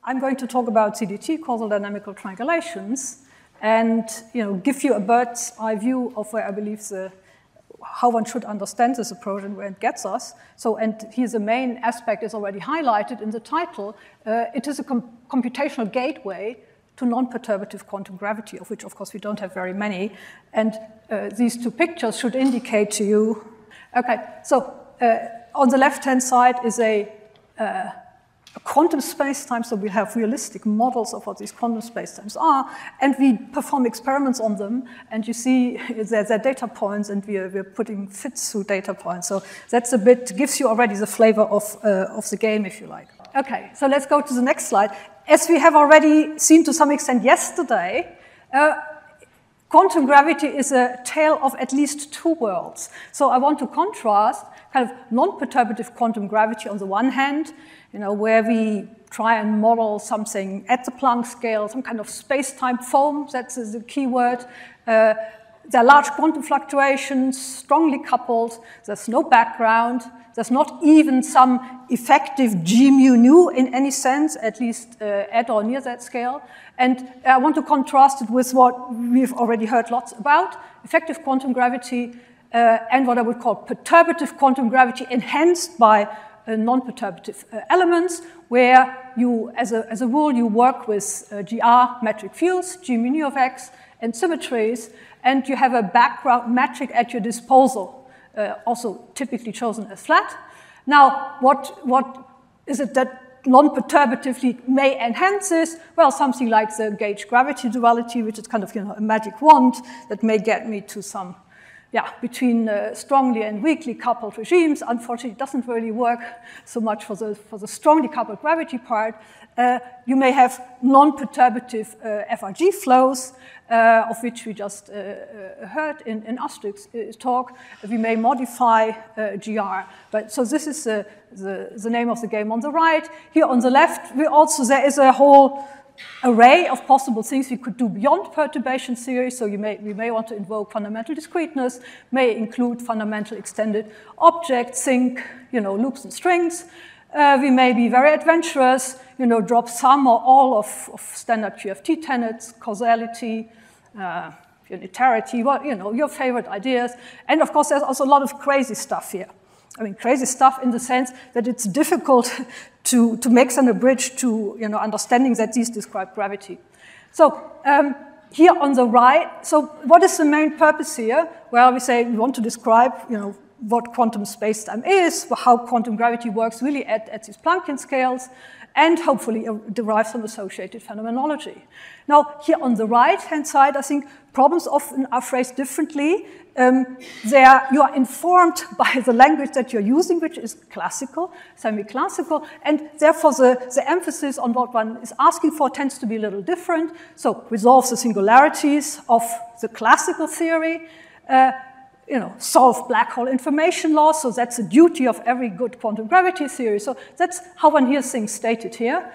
I'm going to talk about CDT, causal dynamical triangulations, and give you a bird's eye view of where I believe how one should understand this approach and where it gets us. So, and here the main aspect is already highlighted in the title. It is a computational gateway to non-perturbative quantum gravity, of which, of course, we don't have very many. And these two pictures should indicate to you. Okay, so on the left-hand side is a quantum spacetime, so we have realistic models of what these quantum spacetimes are, and we perform experiments on them, and you see they're data points, and we're putting fits through data points. So that's a bit, gives you already the flavor of the game, if you like. Okay, so let's go to the next slide. As we have already seen to some extent yesterday, quantum gravity is a tale of at least two worlds. So I want to contrast kind of non-perturbative quantum gravity on the one hand, where we try and model something at the Planck scale, some kind of space-time foam, that's the key word. There are large quantum fluctuations, strongly coupled, there's no background, there's not even some effective G mu nu in any sense, at least at or near that scale. And I want to contrast it with what we've already heard lots about, effective quantum gravity and what I would call perturbative quantum gravity enhanced by non-perturbative elements, where you, as a rule, you work with GR metric fields, G mu nu of x, and symmetries, and you have a background metric at your disposal, also typically chosen as flat. Now, what is it that non-perturbatively may enhance this? Well, something like the gauge gravity duality, which is kind of a magic wand that may get me to some between strongly and weakly coupled regimes. Unfortunately, it doesn't really work so much for the strongly coupled gravity part. You may have non-perturbative FRG flows, of which we just heard in Astrid's talk. We may modify GR. But so this is the name of the game on the right. Here on the left, there is a whole array of possible things we could do beyond perturbation theory. So we may want to invoke fundamental discreteness, may include fundamental extended objects, think loops and strings. We may be very adventurous, drop some or all of standard QFT tenets, causality, unitarity, your favorite ideas. And of course, there's also a lot of crazy stuff here. I mean, crazy stuff in the sense that it's difficult to make some a bridge to understanding that these describe gravity. So here on the right, so what is the main purpose here? Well, we say we want to describe what quantum spacetime is, how quantum gravity works really at these Planckian scales, and hopefully derive some associated phenomenology. Now, here on the right-hand side, I think problems often are phrased differently. You are informed by the language that you're using, which is classical, semi-classical, and therefore the emphasis on what one is asking for tends to be a little different. So resolve the singularities of the classical theory, solve black hole information laws, so that's the duty of every good quantum gravity theory. So that's how one hears things stated here.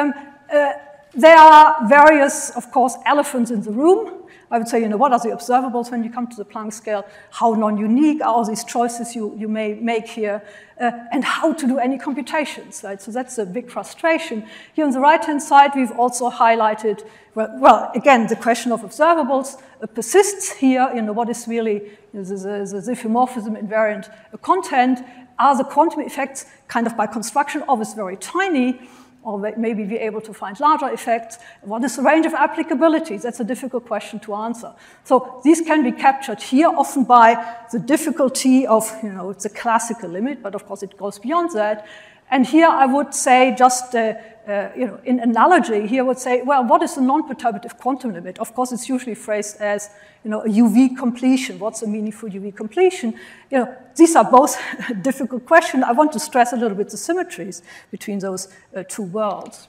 There are various, of course, elephants in the room. I would say, what are the observables when you come to the Planck scale? How non-unique are all these choices you may make here? And how to do any computations, right? So that's a big frustration. Here on the right-hand side, we've also highlighted, well, again, the question of observables persists here. What is really the diffeomorphism invariant content? Are the quantum effects kind of by construction always very tiny? Or maybe be able to find larger effects. What is the range of applicabilities? That's a difficult question to answer. So these can be captured here often by the difficulty of, it's a classical limit, but of course it goes beyond that. And here I would say just, in analogy, here I would say, well, what is the non-perturbative quantum limit? Of course, it's usually phrased as, a UV completion. What's a meaningful UV completion? These are both difficult questions. I want to stress a little bit the symmetries between those two worlds.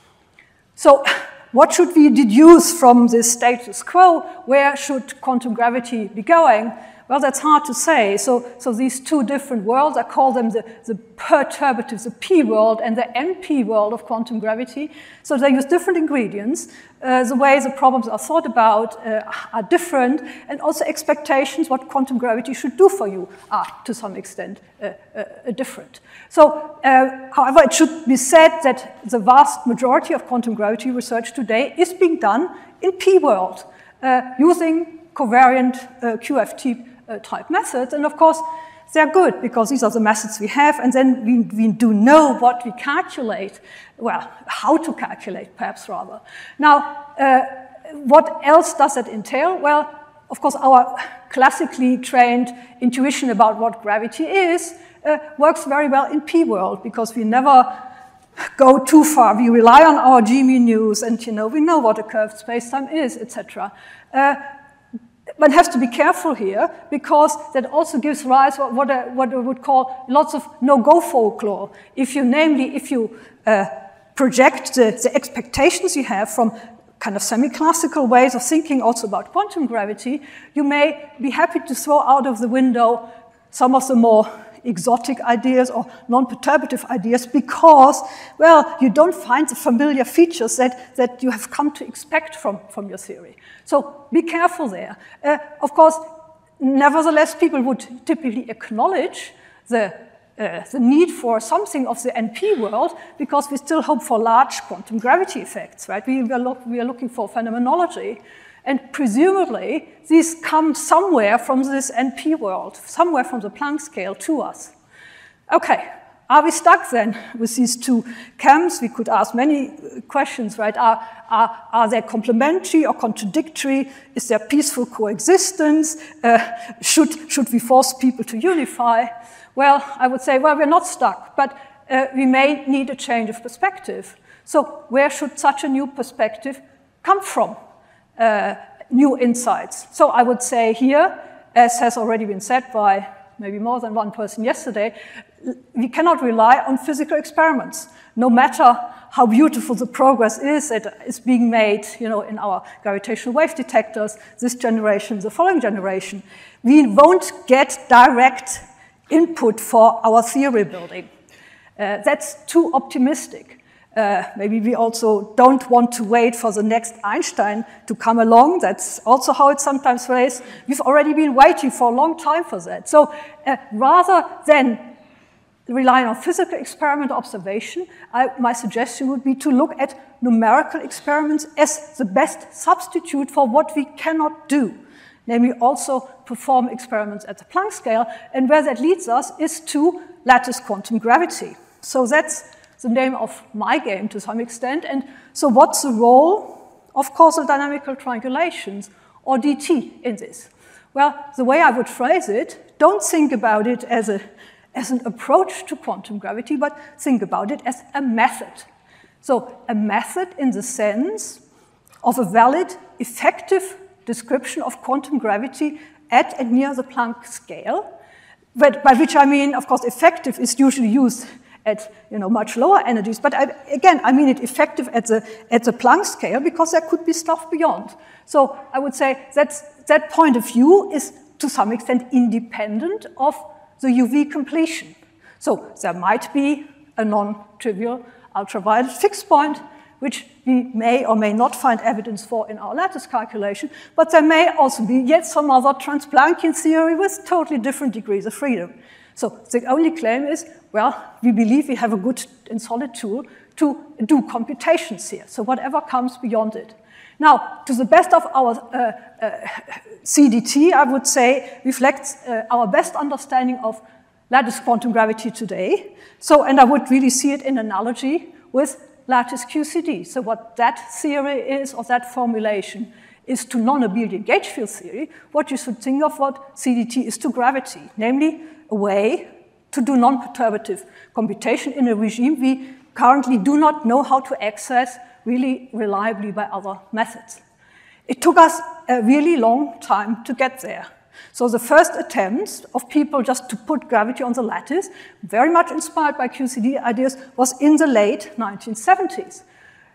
So what should we deduce from this status quo? Where should quantum gravity be going? Well, that's hard to say. So these two different worlds, I call them the perturbative, the P world and the NP world of quantum gravity. So they use different ingredients. The way the problems are thought about are different, and also expectations, what quantum gravity should do for you, are to some extent different. So, however, it should be said that the vast majority of quantum gravity research today is being done in P world, using covariant QFT type methods. And of course, they're good because these are the methods we have, and then we do know what we calculate, well, how to calculate, perhaps rather. Now, what else does that entail? Well, of course, our classically trained intuition about what gravity is works very well in P world because we never go too far. We rely on our G-mean news, and we know what a curved spacetime is, etc. One has to be careful here because that also gives rise to what I would call lots of no-go folklore. If you project the expectations you have from kind of semi-classical ways of thinking also about quantum gravity, you may be happy to throw out of the window some of the more exotic ideas or non-perturbative ideas because, well, you don't find the familiar features that you have come to expect from your theory. So be careful there. Of course, nevertheless, people would typically acknowledge the need for something of the NP world because we still hope for large quantum gravity effects, right? We are looking for phenomenology. And presumably, these come somewhere from this NP world, somewhere from the Planck scale to us. Okay, are we stuck then with these two camps? We could ask many questions, right? Are they complementary or contradictory? Is there peaceful coexistence? Should we force people to unify? Well, I would say, well, we're not stuck, but we may need a change of perspective. So where should such a new perspective come from? New insights. So I would say here, as has already been said by maybe more than one person yesterday, we cannot rely on physical experiments. No matter how beautiful the progress is that is being made, in our gravitational wave detectors, this generation, the following generation, we won't get direct input for our theory building. That's too optimistic. Maybe we also don't want to wait for the next Einstein to come along. That's also how it's sometimes phrased. We've already been waiting for a long time for that. So rather than relying on physical experiment observation, my suggestion would be to look at numerical experiments as the best substitute for what we cannot do, namely also perform experiments at the Planck scale. And where that leads us is to lattice quantum gravity. So that's the name of my game to some extent. And so what's the role of causal dynamical triangulations, or DT, in this? Well, the way I would phrase it, don't think about it as an approach to quantum gravity, but think about it as a method. So a method in the sense of a valid, effective description of quantum gravity at and near the Planck scale, but by which I mean, of course, effective is usually used at much lower energies. But again, I mean it effective at the Planck scale because there could be stuff beyond. So I would say that point of view is to some extent independent of the UV completion. So there might be a non-trivial ultraviolet fixed point, which we may or may not find evidence for in our lattice calculation, but there may also be yet some other trans-Planckian theory with totally different degrees of freedom. So the only claim is, well, we believe we have a good and solid tool to do computations here. So whatever comes beyond it. Now, to the best of our CDT, I would say, reflects our best understanding of lattice quantum gravity today. So, and I would really see it in analogy with lattice QCD. So what that theory is, or that formulation, is to non-abelian gauge field theory, what you should think of what CDT is to gravity, namely a way to do non-perturbative computation in a regime we currently do not know how to access really reliably by other methods. It took us a really long time to get there. So the first attempts of people just to put gravity on the lattice, very much inspired by QCD ideas, was in the late 1970s.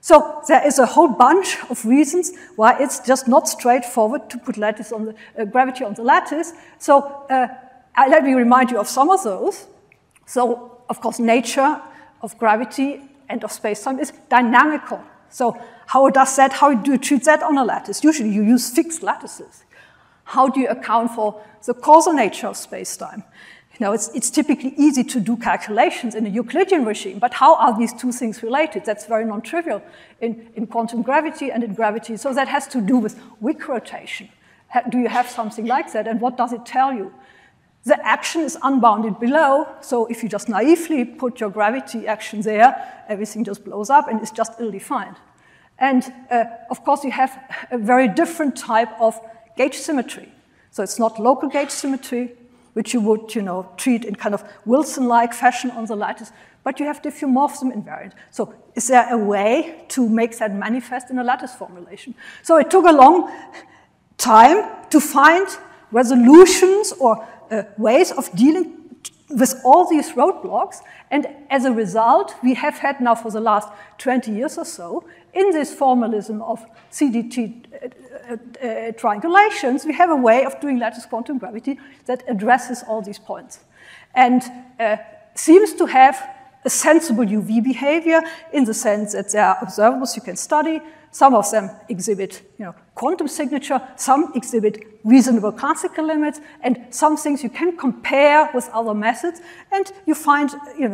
So there is a whole bunch of reasons why it's just not straightforward to put lattice on the, gravity on the lattice. So let me remind you of some of those. So, of course, nature of gravity and of space-time is dynamical. So how do you treat that on a lattice? Usually you use fixed lattices. How do you account for the causal nature of space-time? You know, it's typically easy to do calculations in a Euclidean regime, but how are these two things related? That's very non-trivial in quantum gravity and in gravity. So that has to do with Wick rotation. Do you have something like that, and what does it tell you? The action is unbounded below, so if you just naively put your gravity action there, everything just blows up and it's just ill-defined. And of course, you have a very different type of gauge symmetry. So it's not local gauge symmetry, which you would, treat in kind of Wilson-like fashion on the lattice, but you have diffeomorphism invariant. So is there a way to make that manifest in a lattice formulation? So it took a long time to find resolutions or ways of dealing with all these roadblocks, and as a result, we have had now for the last 20 years or so, in this formalism of CDT triangulations, we have a way of doing lattice quantum gravity that addresses all these points. And seems to have a sensible UV behavior in the sense that there are observables you can study. Some of them exhibit quantum signature, some exhibit reasonable classical limits, and some things you can compare with other methods, and you find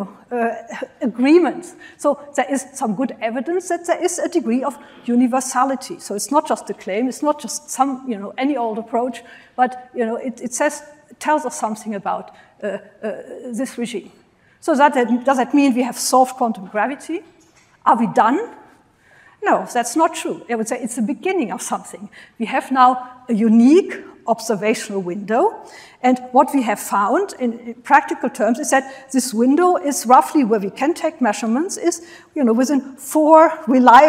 agreements. So there is some good evidence that there is a degree of universality. So it's not just a claim, it's not just some any old approach, but it tells us something about this regime. So does that mean we have solved quantum gravity? Are we done? No, that's not true. I would say it's the beginning of something. We have now a unique observational window, and what we have found in practical terms is that this window is roughly where we can take measurements is within 4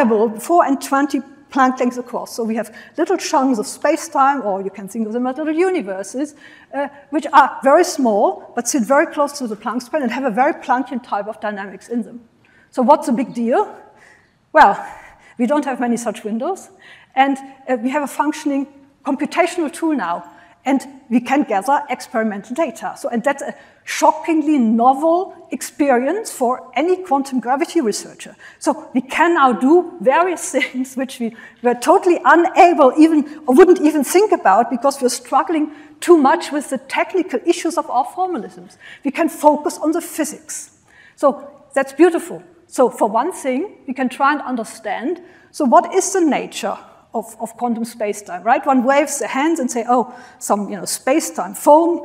and 20 Planck lengths across. So we have little chunks of space-time, or you can think of them as little universes, which are very small, but sit very close to the Planck span and have a very Planckian type of dynamics in them. So what's the big deal? Well, we don't have many such windows, and we have a functioning computational tool now, and we can gather experimental data. And that's a shockingly novel experience for any quantum gravity researcher. So we can now do various things which we were totally unable or wouldn't even think about because we're struggling too much with the technical issues of our formalisms. We can focus on the physics. So that's beautiful. So for one thing, we can try and understand, so what is the nature of quantum space-time, right? One waves their hands and say, oh, some space-time foam,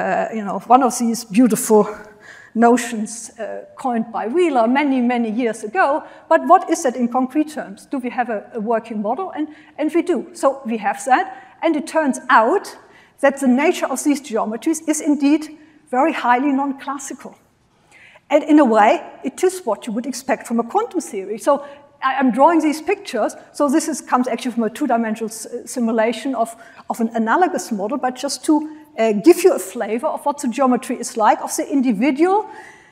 one of these beautiful notions coined by Wheeler many, many years ago. But what is that in concrete terms? Do we have a working model? And we do. So we have that. And it turns out that the nature of these geometries is indeed very highly non-classical. And in a way, it is what you would expect from a quantum theory. So I'm drawing these pictures. So this comes actually from a two-dimensional simulation of an analogous model, but just to give you a flavor of what the geometry is like of the individual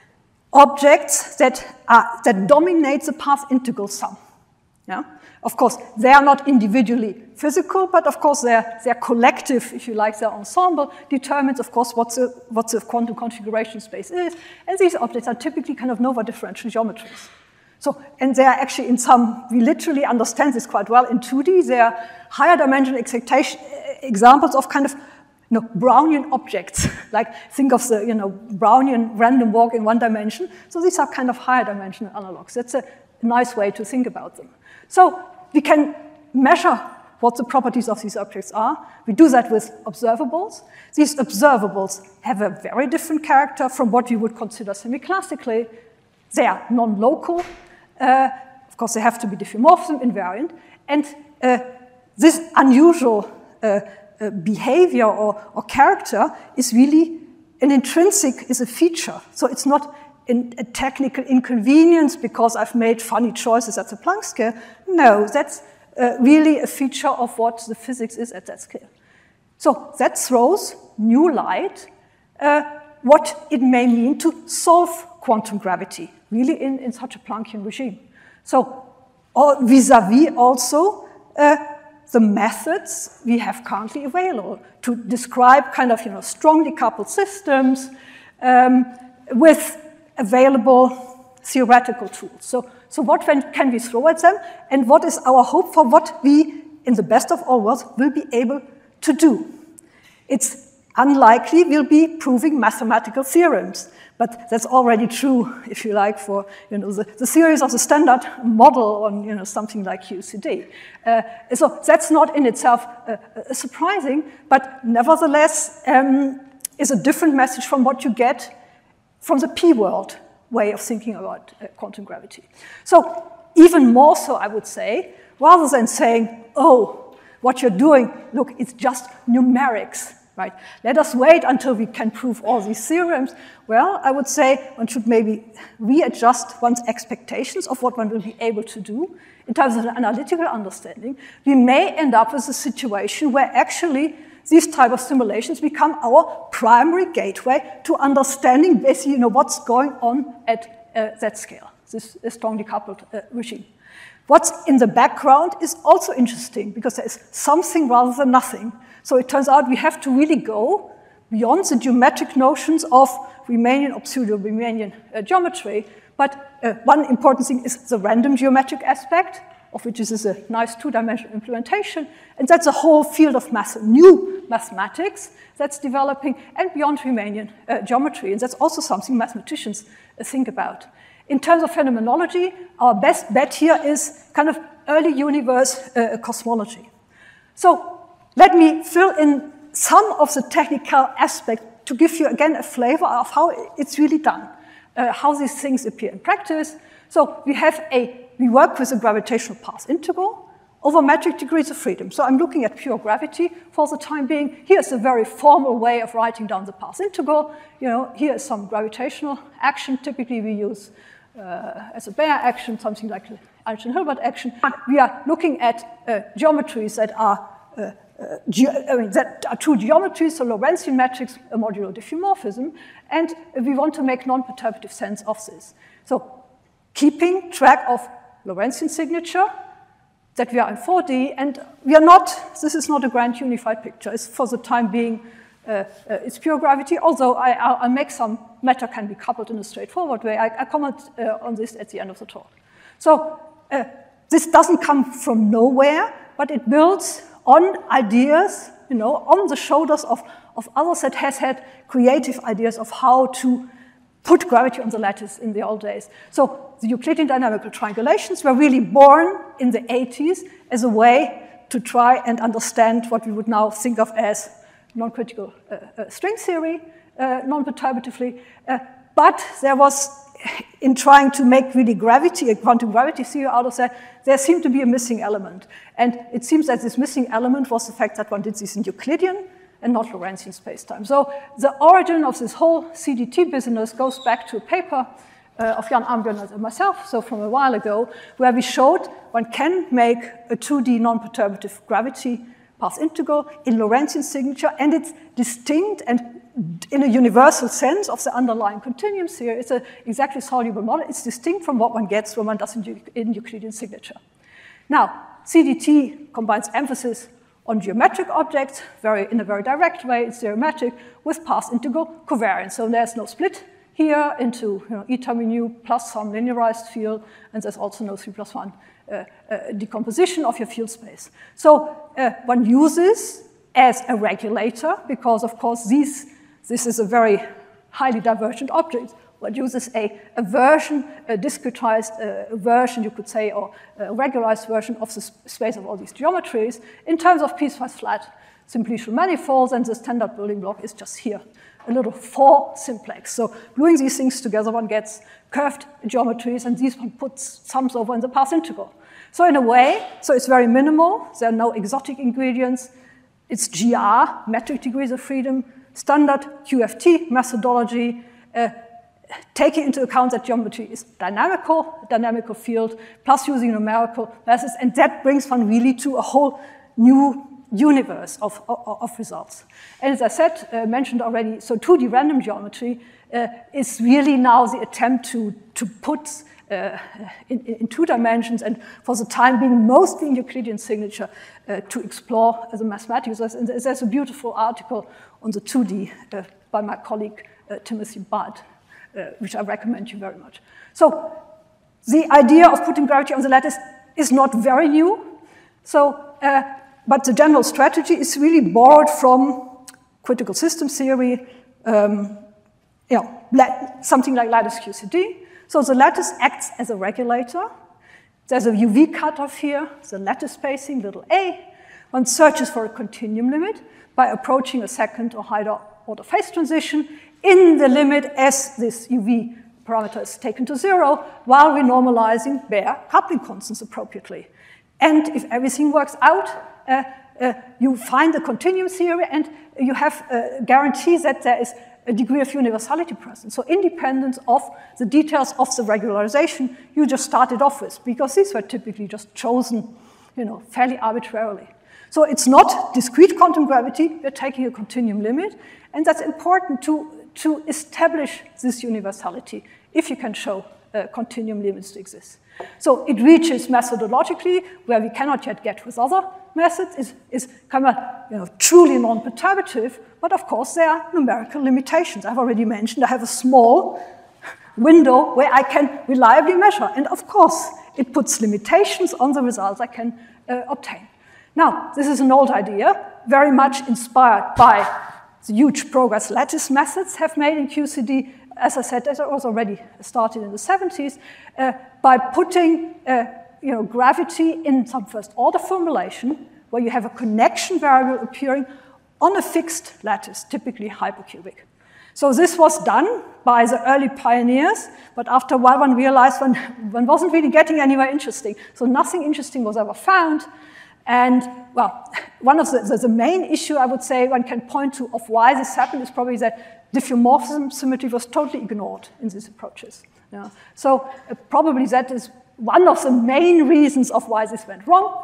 objects that dominate the path integral sum. Yeah? Of course, they are not individually physical, but of course their collective, if you like, their ensemble determines, of course, what the quantum configuration space is. And these objects are typically kind of Nova differential geometries. So, and they are actually we literally understand this quite well in 2D. They are higher dimensional excitation examples of kind of Brownian objects. Like think of the Brownian random walk in one dimension. So these are kind of higher dimensional analogs. That's a nice way to think about them. So we can measure what the properties of these objects are. We do that with observables. These observables have a very different character from what we would consider semi-classically. They are non-local. Of course, they have to be diffeomorphism invariant. And this unusual behavior or character is really is a feature. So it's not a technical inconvenience because I've made funny choices at the Planck scale. No, that's really a feature of what the physics is at that scale. So that throws new light what it may mean to solve quantum gravity, really in such a Planckian regime. So or vis-a-vis also the methods we have currently available to describe kind of, strongly coupled systems with available theoretical tools. So what can we throw at them, and what is our hope for what we, in the best of all worlds, will be able to do? It's unlikely we'll be proving mathematical theorems, but that's already true, if you like, for the theories of the standard model on something like QCD. So that's not in itself surprising, but nevertheless is a different message from what you get from the P-world way of thinking about quantum gravity. So even more so, I would say, rather than saying, oh, what you're doing, look, it's just numerics, right? Let us wait until we can prove all these theorems. Well, I would say one should maybe readjust one's expectations of what one will be able to do in terms of an analytical understanding. We may end up with a situation where actually these type of simulations become our primary gateway to understanding basically what's going on at that scale, this strongly coupled regime. What's in the background is also interesting because there is something rather than nothing. So it turns out we have to really go beyond the geometric notions of Riemannian or pseudo-Riemannian geometry. But one important thing is the random geometric aspect, of which this is a nice two-dimensional implementation. And that's a whole field of new mathematics that's developing, and beyond Riemannian geometry. And that's also something mathematicians think about. In terms of phenomenology, our best bet here is kind of early universe cosmology. So let me fill in some of the technical aspects to give you, again, a flavor of how it's really done, how these things appear in practice. So we work with a gravitational path integral over metric degrees of freedom. So I'm looking at pure gravity for the time being. Here's a very formal way of writing down the path integral. Here is some gravitational action. Typically, we use as a Bayer action, something like the Einstein-Hilbert action. We are looking at geometries that are true geometries, so Lorentzian metrics, a modulo diffeomorphism, and we want to make non-perturbative sense of this. So keeping track of Lorentzian signature, that we are in 4D, and we are not, this is not a grand unified picture. It's for the time being, it's pure gravity, although I'll make some matter can be coupled in a straightforward way. I comment on this at the end of the talk. So this doesn't come from nowhere, but it builds on ideas, on the shoulders of others that has had creative ideas of how to put gravity on the lattice in the old days. So the Euclidean dynamical triangulations were really born in the 80s as a way to try and understand what we would now think of as non-critical string theory, non-perturbatively. But there was, in trying to make really gravity, a quantum gravity theory out of that, there seemed to be a missing element. And it seems that this missing element was the fact that one did this in Euclidean and not Lorentzian spacetime. So the origin of this whole CDT business goes back to a paper of Jan Armbjørn and myself, so from a while ago, where we showed one can make a 2D non-perturbative gravity path integral in Lorentzian signature, and it's distinct and in a universal sense of the underlying continuum theory. It's an exactly soluble model. It's distinct from what one gets when one does in Euclidean signature. Now, CDT combines emphasis on geometric objects in a very direct way. It's geometric with path integral covariance. So there's no split here into eta mu plus some linearized field, and there's also no 3+1 decomposition of your field space. So one uses as a regulator, because of course this is a very highly divergent object. One uses a version, a discretized version, you could say, or a regularized version of the space of all these geometries in terms of piecewise flat simplicial manifolds, and the standard building block is just here, a little 4 simplex. So gluing these things together, one gets curved geometries, and these one puts sums over in the path integral. So in a way, so it's very minimal. There are no exotic ingredients. It's GR, metric degrees of freedom, standard QFT methodology, taking into account that geometry is dynamical field, plus using numerical methods, and that brings one really to a whole new universe of results. And as I said, mentioned already, so 2D random geometry is really now the attempt to put in 2 dimensions, and for the time being, mostly in Euclidean signature to explore as a mathematics. There's a beautiful article on the 2D by my colleague Timothy Budd, which I recommend you very much. So the idea of putting gravity on the lattice is not very new. So, but the general strategy is really borrowed from critical system theory, something like lattice QCD. So the lattice acts as a regulator. There's a UV cutoff here, the lattice spacing, little a. One searches for a continuum limit by approaching a second or higher order phase transition in the limit as this UV parameter is taken to 0, while we're normalizing bare coupling constants appropriately. And if everything works out, you find the continuum theory, and you have a guarantee that there is a degree of universality present. So independent of the details of the regularization you just started off with, because these were typically just chosen, fairly arbitrarily. So it's not discrete quantum gravity. We're taking a continuum limit, and that's important to establish this universality if you can show continuum limits to exist. So it reaches methodologically where we cannot yet get with other methods, is kind of truly non-perturbative, but of course there are numerical limitations. I've already mentioned I have a small window where I can reliably measure, and of course it puts limitations on the results I can obtain. Now, this is an old idea, very much inspired by the huge progress lattice methods have made in QCD. As I said, that was already started in the 70s, by putting gravity in some first-order formulation where you have a connection variable appearing on a fixed lattice, typically hypercubic. So this was done by the early pioneers, but after a while one realized one wasn't really getting anywhere interesting. So nothing interesting was ever found. And, well, one of the main issue I would say one can point to of why this happened is probably that diffeomorphism symmetry was totally ignored in these approaches. So probably that is one of the main reasons of why this went wrong.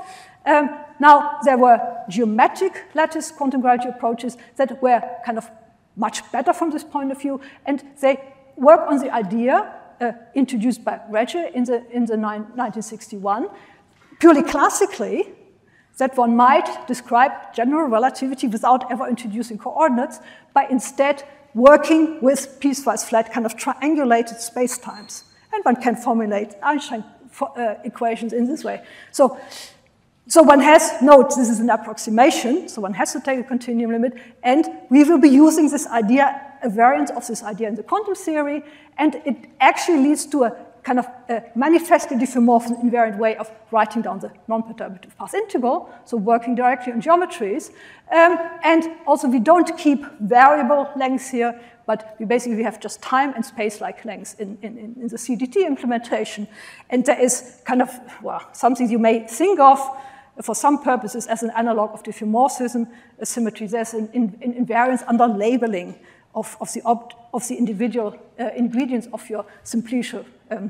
Now, there were geometric lattice quantum gravity approaches that were kind of much better from this point of view, and they work on the idea introduced by Regge in the 1961, purely classically, that one might describe general relativity without ever introducing coordinates by instead working with piecewise flat kind of triangulated spacetimes. And one can formulate Einstein equations in this way. So one has, note, this is an approximation, so one has to take a continuum limit, and we will be using this idea, a variant of this idea in the quantum theory, and it actually leads to a kind of manifestly diffeomorphism invariant way of writing down the non-perturbative path integral, so working directly on geometries. And also we don't keep variable lengths here, but we have just time and space-like lengths in the CDT implementation. And there is kind of, something you may think of for some purposes as an analog of diffeomorphism symmetry. There's an invariance under labeling of the individual ingredients of your simplicial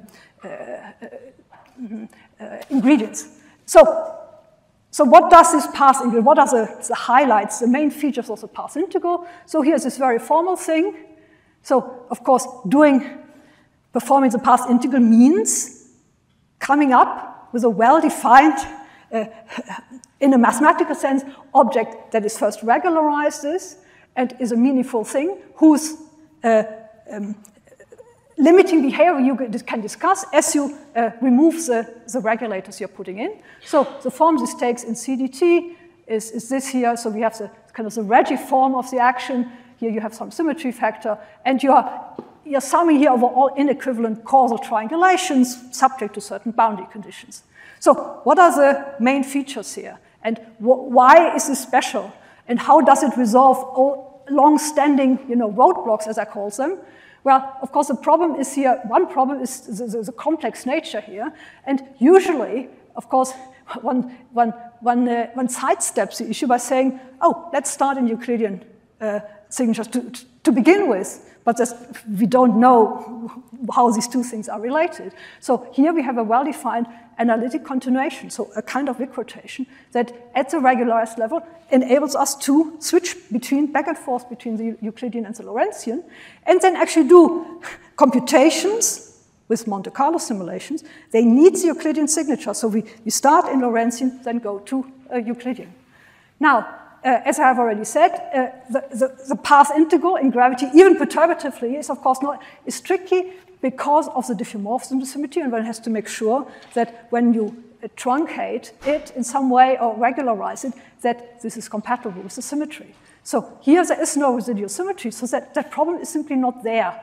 ingredients. So what does this path integral? What are the highlights, the main features of the path integral? So here's this very formal thing. So of course, performing the path integral means coming up with a well-defined, in a mathematical sense, object that is first regularized and is a meaningful thing, whose limiting behavior you can discuss as you remove the regulators you're putting in. So the form this takes in CDT is this here. So we have the kind of the Regge form of the action. Here you have some symmetry factor, and you're summing here over all inequivalent causal triangulations subject to certain boundary conditions. So what are the main features here? And why is this special? And how does it resolve all long-standing roadblocks, as I call them? Well, of course, the problem is here, one problem is the complex nature here. And usually, of course, one sidesteps the issue by saying, oh, let's start in Euclidean signatures to begin with. But we don't know how these two things are related. So here we have a well-defined analytic continuation, so a kind of equitation that at the regularized level enables us to switch back and forth between the Euclidean and the Lorentzian, and then actually do computations with Monte Carlo simulations, they need the Euclidean signature. So we start in Lorentzian, then go to Euclidean. Now, as I have already said, the path integral in gravity, even perturbatively, is of course is tricky because of the diffeomorphism of the symmetry, and one has to make sure that when you truncate it in some way or regularize it, that this is compatible with the symmetry. So here there is no residual symmetry, so that problem is simply not there.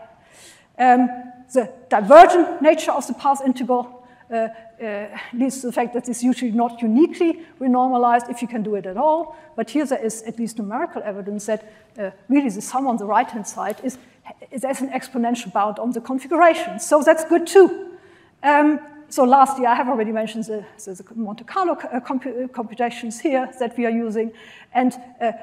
The divergent nature of the path integral leads to the fact that it's usually not uniquely renormalized if you can do it at all. But here there is at least numerical evidence that really the sum on the right-hand side there's an exponential bound on the configuration. So that's good too. So lastly, I have already mentioned the Monte Carlo computations here that we are using. And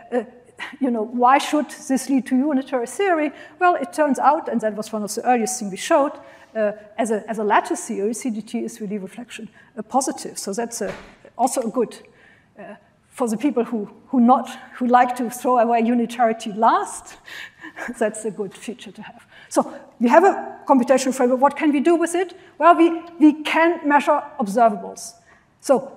why should this lead to unitary theory? Well, it turns out, and that was one of the earliest things we showed, as a lattice theory, CDT is really reflection positive. So that's also a good, for the people who like to throw away unitarity last, that's a good feature to have. So we have a computational framework. What can we do with it? Well, we can measure observables. So,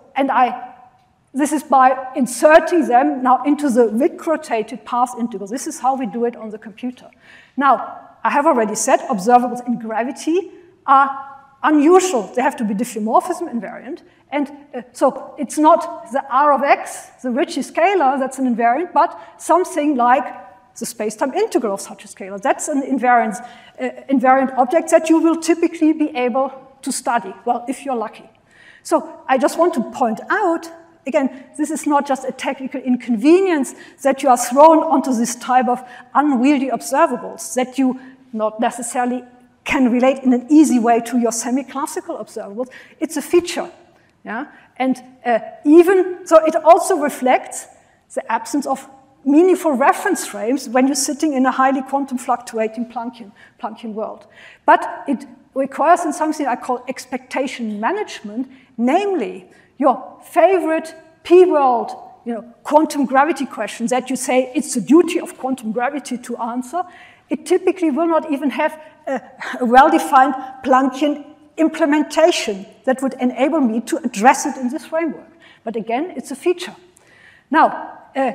this is by inserting them now into the Wick-rotated path integral. This is how we do it on the computer. Now, I have already said observables in gravity are unusual. They have to be diffeomorphism invariant. And so it's not the R of x, the Ricci scalar, that's an invariant, but something like the space-time integral of such a scalar. That's an invariant object that you will typically be able to study, well, if you're lucky. So I just want to point out, again, this is not just a technical inconvenience that you are thrown onto this type of unwieldy observables that you not necessarily can relate in an easy way to your semi-classical observables. It's a feature. Yeah? And even so, it also reflects the absence of meaningful reference frames when you're sitting in a highly quantum fluctuating Planckian world. But it requires something I call expectation management, namely your favorite P-world quantum gravity questions that you say it's the duty of quantum gravity to answer. It typically will not even have a well-defined Planckian implementation that would enable me to address it in this framework. But again, it's a feature. Now,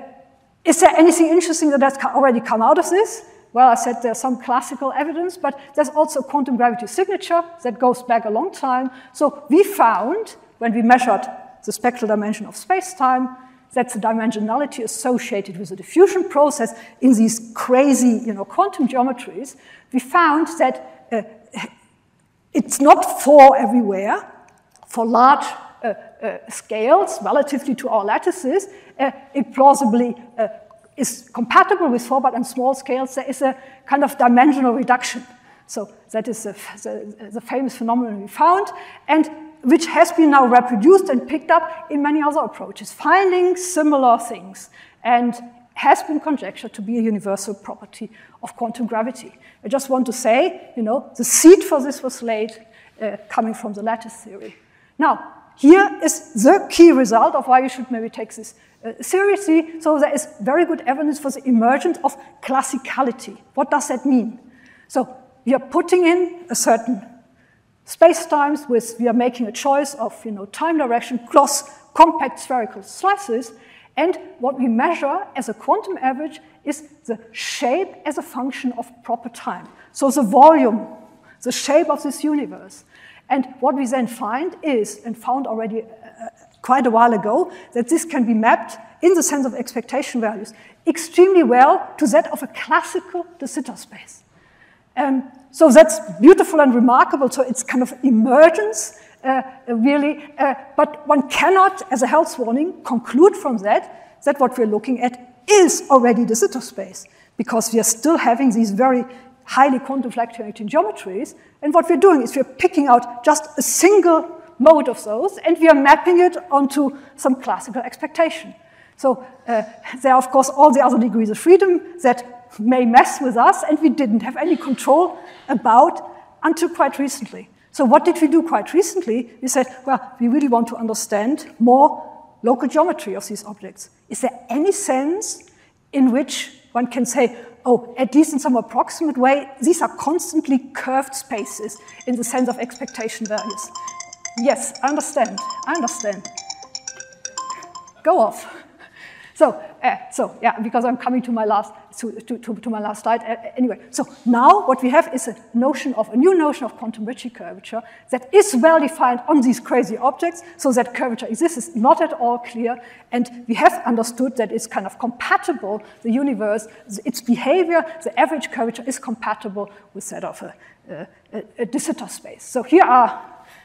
is there anything interesting that has already come out of this? Well, I said there's some classical evidence, but there's also a quantum gravity signature that goes back a long time. So we found, when we measured the spectral dimension of space-time, that's the dimensionality associated with the diffusion process in these crazy quantum geometries. We found that it's not 4 everywhere. For large scales, relatively to our lattices, it plausibly is compatible with 4, but on small scales there is a kind of dimensional reduction. So that is the famous phenomenon we found, and which has been now reproduced and picked up in many other approaches, finding similar things, and has been conjectured to be a universal property of quantum gravity. I just want to say, the seed for this was laid coming from the lattice theory. Now, here is the key result of why you should maybe take this seriously. So there is very good evidence for the emergence of classicality. What does that mean? So we are putting in a certain space-times we are making a choice of time direction across compact spherical slices, and what we measure as a quantum average is the shape as a function of proper time. So the volume, the shape of this universe. And what we then find is, and found already quite a while ago, that this can be mapped in the sense of expectation values extremely well to that of a classical de Sitter space. So that's beautiful and remarkable. So it's kind of emergence, really. But one cannot, as a health warning, conclude from that what we're looking at is already de Sitter space, because we are still having these very highly quantum fluctuating geometries. And what we're doing is we're picking out just a single mode of those, and we are mapping it onto some classical expectation. So there are, of course, all the other degrees of freedom that may mess with us, and we didn't have any control about until quite recently. So what did we do quite recently? We said, well, we really want to understand more local geometry of these objects. Is there any sense in which one can say, at least in some approximate way, these are constantly curved spaces in the sense of expectation values. Yes, I understand. Go off. So yeah, because I'm coming to my last slide. Anyway, so now what we have is a new notion of quantum Ricci curvature that is well defined on these crazy objects. So that curvature exists is not at all clear, and we have understood that it's kind of compatible. The universe, its behavior, the average curvature is compatible with that of a de Sitter space. So here are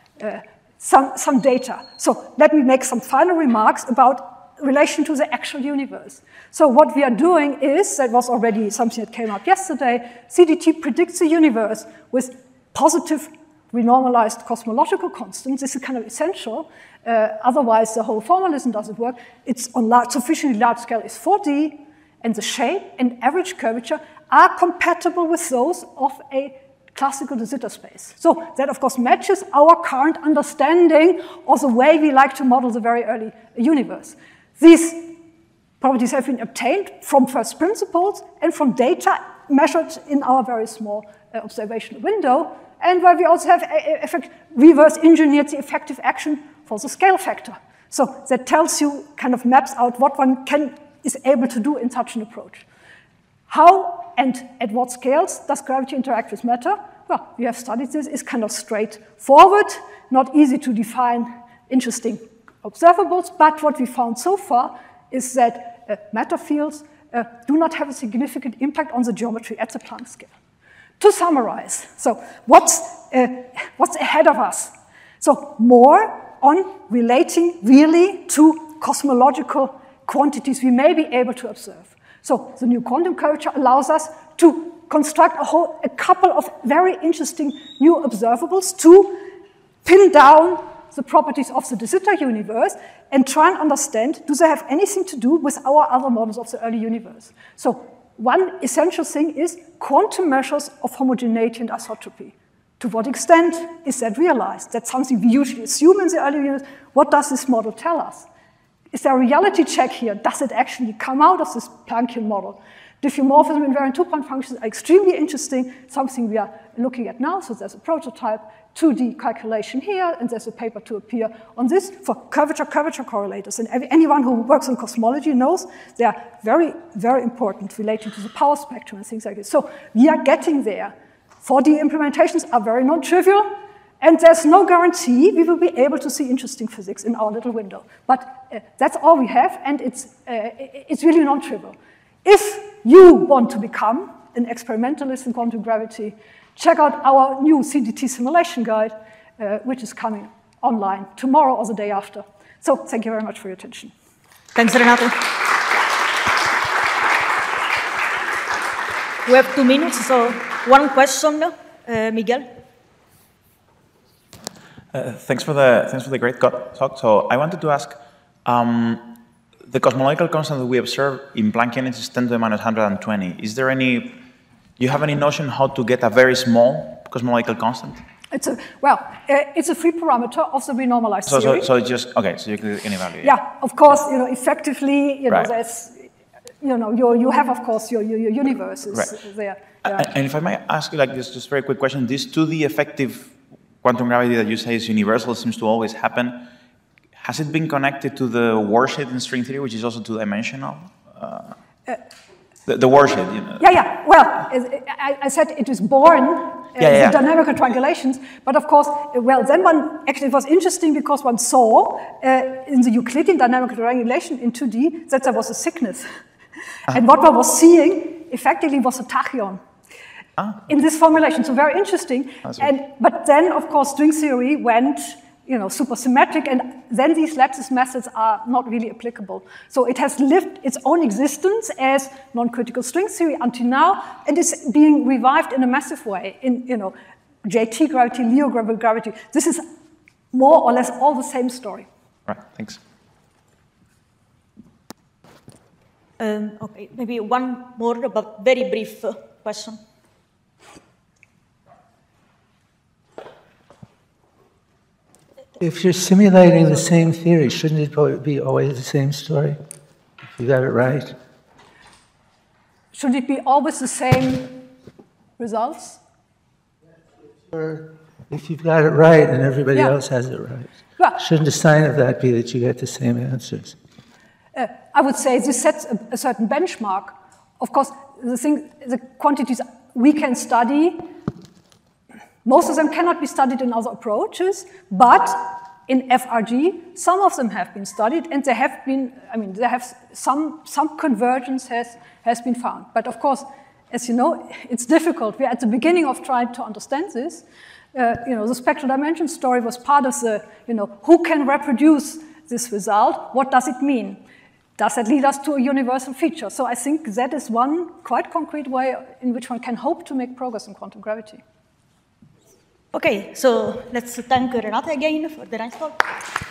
some data. So let me make some final remarks about relation to the actual universe. So what we are doing is, that was already something that came up yesterday, CDT predicts the universe with positive renormalized cosmological constants. This is kind of essential. Otherwise, the whole formalism doesn't work. It's on sufficiently large scale is 4D, and the shape and average curvature are compatible with those of a classical de Sitter space. So that, of course, matches our current understanding of the way we like to model the very early universe. These properties have been obtained from first principles and from data measured in our very small observational window, and where we also have reverse engineered the effective action for the scale factor. So that tells you, kind of maps out what one is able to do in such an approach. How and at what scales does gravity interact with matter? Well, we have studied this. It's kind of straightforward, not easy to define interesting observables, but what we found so far is that matter fields do not have a significant impact on the geometry at the Planck scale. To summarize, so what's ahead of us? So more on relating really to cosmological quantities we may be able to observe. So the new quantum curvature allows us to construct a couple of very interesting new observables to pin down the properties of the de Sitter universe and try and understand, do they have anything to do with our other models of the early universe? So one essential thing is quantum measures of homogeneity and isotropy. To what extent is that realized? That's something we usually assume in the early universe. What does this model tell us? Is there a reality check here? Does it actually come out of this Planckian model? Diffeomorphism invariant two-point functions are extremely interesting, something we are looking at now. So there's a prototype 2D calculation here, and there's a paper to appear on this for curvature correlators. And anyone who works on cosmology knows they are very, very important relating to the power spectrum and things like this. So we are getting there. 4D implementations are very non-trivial, and there's no guarantee we will be able to see interesting physics in our little window. But that's all we have, and it's really non-trivial. If you want to become an experimentalist in quantum gravity, check out our new CDT simulation guide, which is coming online tomorrow or the day after. So thank you very much for your attention. Thanks, Renato. We have 2 minutes, so one question, Miguel. Thanks for the great talk. So I wanted to ask, the cosmological constant that we observe in Planckian is 10 to the minus 120. Is there any? You have any notion how to get a very small cosmological constant? It's a free parameter of the renormalized theory. So it's just okay. So you can evaluate. Yeah, of course. effectively, right. There's, you have of course your universes right. there. And if I might ask you like this, just very quick question: this 2D effective quantum gravity that you say is universal seems to always happen. Has it been connected to the warshed in string theory, which is also two-dimensional? The warshed, Yeah. Well, I said it was born in dynamical triangulations, but of course, then it was interesting because one saw in the Euclidean dynamical triangulation in 2D that there was a thickness. And what one was seeing effectively was a tachyon in this formulation. So very interesting. But then, of course, string theory went supersymmetric, and then these lattice methods are not really applicable. So it has lived its own existence as non-critical string theory until now, and is being revived in a massive way in, JT gravity, Leo gravity. This is more or less all the same story. Right, thanks. Okay, maybe one more, but very brief question. If you're simulating the same theory, shouldn't it be always the same story? If you got it right? should it be always the same results? Or if you've got it right and everybody Yeah. else has it right, Yeah. shouldn't a sign of that be that you get the same answers? I would say this sets a certain benchmark. Of course, the quantities we can study, most of them cannot be studied in other approaches, but in FRG, some of them have been studied, and there have been, some convergence has been found. But of course, as you know, it's difficult. We're at the beginning of trying to understand this. The spectral dimension story was part of the, who can reproduce this result? What does it mean? Does that lead us to a universal feature? So I think that is one quite concrete way in which one can hope to make progress in quantum gravity. Okay, so let's thank Renate again for the nice talk.